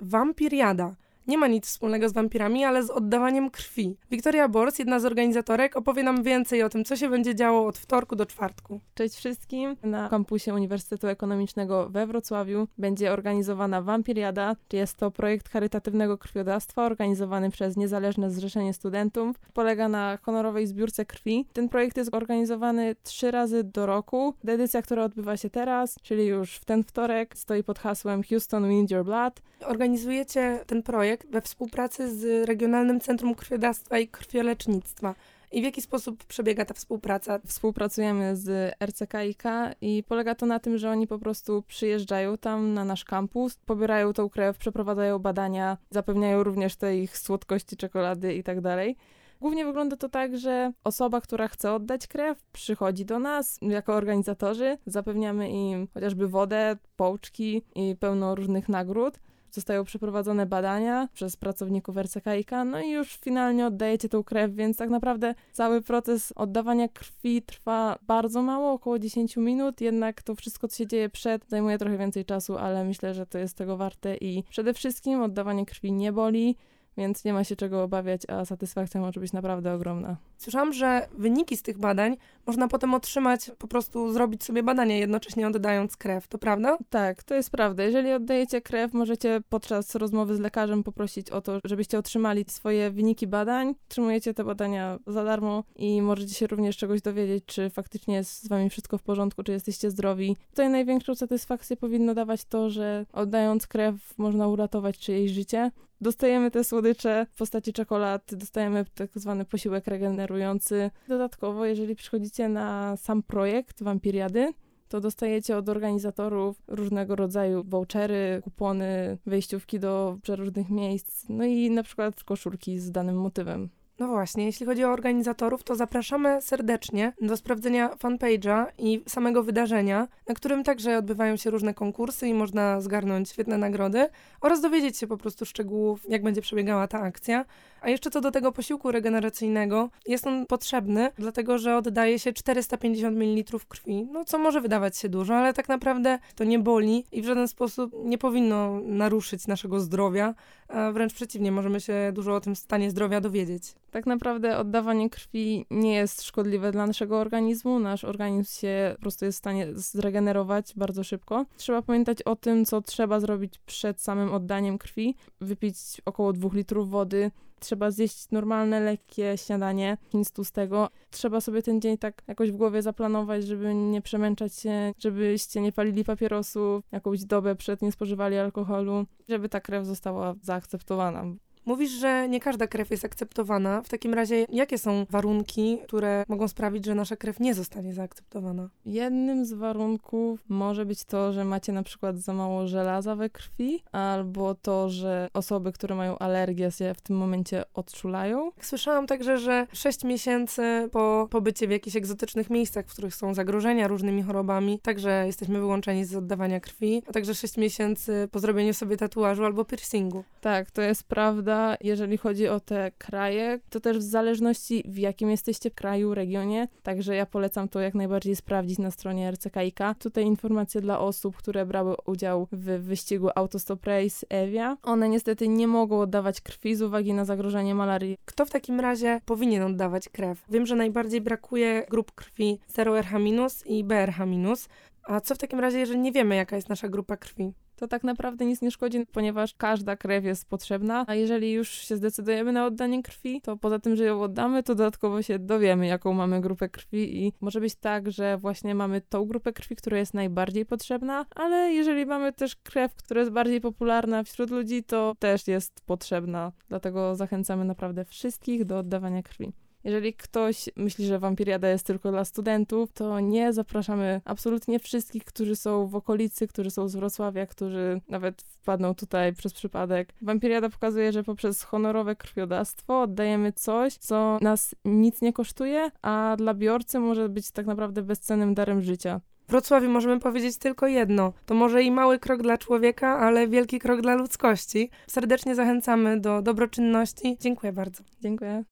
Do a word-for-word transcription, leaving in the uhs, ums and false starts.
wampiriada. Nie ma nic wspólnego z wampirami, ale z oddawaniem krwi. Wiktoria Bors, jedna z organizatorek, opowie nam więcej o tym, co się będzie działo od wtorku do czwartku. Cześć wszystkim. Na kampusie Uniwersytetu Ekonomicznego we Wrocławiu będzie organizowana Wampiriada. Jest to projekt charytatywnego krwiodawstwa organizowany przez Niezależne Zrzeszenie Studentów. Polega na honorowej zbiórce krwi. Ten projekt jest organizowany trzy razy do roku. Edycja, która odbywa się teraz, czyli już w ten wtorek, stoi pod hasłem Houston We Need Your Blood. Organizujecie ten projekt we współpracy z Regionalnym Centrum Krwiodawstwa i Krwiolecznictwa. I w jaki sposób przebiega ta współpraca? Współpracujemy z R C K I K i polega to na tym, że oni po prostu przyjeżdżają tam na nasz kampus, pobierają tą krew, przeprowadzają badania, zapewniają również te ich słodkości, czekolady i tak dalej. Głównie wygląda to tak, że osoba, która chce oddać krew, przychodzi do nas jako organizatorzy, zapewniamy im chociażby wodę, pączki i pełno różnych nagród. Zostają przeprowadzone badania przez pracowników R C K I K, no i już finalnie oddajecie tą krew, więc tak naprawdę cały proces oddawania krwi trwa bardzo mało, około dziesięć minut, jednak to wszystko, co się dzieje przed, zajmuje trochę więcej czasu, ale myślę, że to jest tego warte i przede wszystkim oddawanie krwi nie boli, więc nie ma się czego obawiać, a satysfakcja może być naprawdę ogromna. Słyszałam, że wyniki z tych badań można potem otrzymać, po prostu zrobić sobie badania, jednocześnie oddając krew. To prawda? Tak, to jest prawda. Jeżeli oddajecie krew, możecie podczas rozmowy z lekarzem poprosić o to, żebyście otrzymali swoje wyniki badań. Otrzymujecie te badania za darmo i możecie się również czegoś dowiedzieć, czy faktycznie jest z wami wszystko w porządku, czy jesteście zdrowi. Tutaj największą satysfakcję powinno dawać to, że oddając krew można uratować czyjeś życie. Dostajemy te słodycze w postaci czekolad, dostajemy tak zwany posiłek regenerujący. Dodatkowo, jeżeli przychodzicie na sam projekt Wampiriady, to dostajecie od organizatorów różnego rodzaju vouchery, kupony, wejściówki do przeróżnych miejsc, no i na przykład koszulki z danym motywem. No właśnie, jeśli chodzi o organizatorów, to zapraszamy serdecznie do sprawdzenia fanpage'a i samego wydarzenia, na którym także odbywają się różne konkursy i można zgarnąć świetne nagrody oraz dowiedzieć się po prostu szczegółów, jak będzie przebiegała ta akcja. A jeszcze co do tego posiłku regeneracyjnego, jest on potrzebny, dlatego że oddaje się czterysta pięćdziesiąt mililitrów krwi, no co może wydawać się dużo, ale tak naprawdę to nie boli i w żaden sposób nie powinno naruszyć naszego zdrowia, a wręcz przeciwnie, możemy się dużo o tym stanie zdrowia dowiedzieć. Tak naprawdę oddawanie krwi nie jest szkodliwe dla naszego organizmu. Nasz organizm się po prostu jest w stanie zregenerować bardzo szybko. Trzeba pamiętać o tym, co trzeba zrobić przed samym oddaniem krwi. Wypić około dwóch litrów wody. Trzeba zjeść normalne, lekkie śniadanie, nic tłustego. Trzeba sobie ten dzień tak jakoś w głowie zaplanować, żeby nie przemęczać się, żebyście nie palili papierosów, jakąś dobę przed nie spożywali alkoholu, żeby ta krew została zaakceptowana. Mówisz, że nie każda krew jest akceptowana. W takim razie jakie są warunki, które mogą sprawić, że nasza krew nie zostanie zaakceptowana? Jednym z warunków może być to, że macie na przykład za mało żelaza we krwi, albo to, że osoby, które mają alergię, się w tym momencie odczulają. Słyszałam także, że sześć miesięcy po pobycie w jakichś egzotycznych miejscach, w których są zagrożenia różnymi chorobami, także jesteśmy wyłączeni z oddawania krwi, a także sześć miesięcy po zrobieniu sobie tatuażu albo piercingu. Tak, to jest prawda. Jeżeli chodzi o te kraje, to też w zależności w jakim jesteście kraju, regionie, także ja polecam to jak najbardziej sprawdzić na stronie R C K I K. Tutaj informacje dla osób, które brały udział w wyścigu Autostop Race Evia. One niestety nie mogą oddawać krwi z uwagi na zagrożenie malarii. Kto w takim razie powinien oddawać krew? Wiem, że najbardziej brakuje grup krwi zero R H minus i B R H minus. A co w takim razie, jeżeli nie wiemy, jaka jest nasza grupa krwi? To tak naprawdę nic nie szkodzi, ponieważ każda krew jest potrzebna, a jeżeli już się zdecydujemy na oddanie krwi, to poza tym, że ją oddamy, to dodatkowo się dowiemy, jaką mamy grupę krwi i może być tak, że właśnie mamy tą grupę krwi, która jest najbardziej potrzebna, ale jeżeli mamy też krew, która jest bardziej popularna wśród ludzi, to też jest potrzebna, dlatego zachęcamy naprawdę wszystkich do oddawania krwi. Jeżeli ktoś myśli, że Wampiriada jest tylko dla studentów, to nie, zapraszamy absolutnie wszystkich, którzy są w okolicy, którzy są z Wrocławia, którzy nawet wpadną tutaj przez przypadek. Wampiriada pokazuje, że poprzez honorowe krwiodawstwo oddajemy coś, co nas nic nie kosztuje, a dla biorcy może być tak naprawdę bezcennym darem życia. W Wrocławiu możemy powiedzieć tylko jedno. To może i mały krok dla człowieka, ale wielki krok dla ludzkości. Serdecznie zachęcamy do dobroczynności. Dziękuję bardzo. Dziękuję.